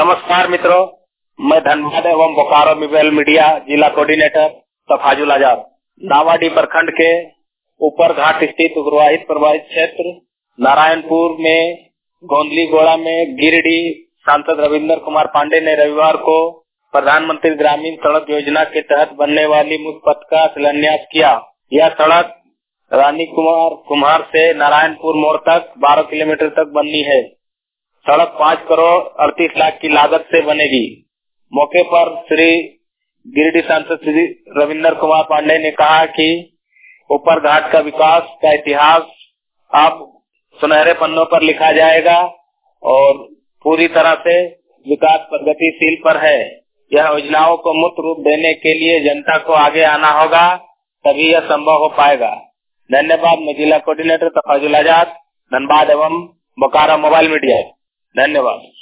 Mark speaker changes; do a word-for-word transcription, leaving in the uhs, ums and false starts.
Speaker 1: नमस्कार मित्रों, मैं धनबाद एवं बोकारो मोबाइल मीडिया जिला कोऑर्डिनेटर तफाजुल आजाद नावाडी प्रखंड के ऊपर घाट स्थित उग्रवाहित प्रभावित क्षेत्र नारायणपुर में गोंदली गोड़ा में गिरिडीह सांसद रविंद्र कुमार पांडे ने रविवार को प्रधानमंत्री ग्रामीण सड़क योजना के तहत बनने वाली मुख्य पथ का शिलान्यास किया। यह सड़क रानी कुमार कुम्हार से नारायणपुर मोड़ तक बारह किलोमीटर तक बननी है। सड़क पाँच करोड़ अड़तीस लाख की लागत से बनेगी। मौके पर श्री गिरिडीह सांसद श्री रविंद्र कुमार पांडे ने कहा कि ऊपर घाट का विकास का इतिहास अब सुनहरे पन्नों पर लिखा जाएगा और पूरी तरह से विकास प्रगतिशील पर है। यह योजनाओं को मूर्त रूप देने के लिए जनता को आगे आना होगा, तभी यह संभव हो पाएगा। धन्यवाद। मैं जिला कोऑर्डिनेटर तफाजुल आजाद, धनबाद एवं बोकारो मोबाइल मीडिया। धन्यवाद।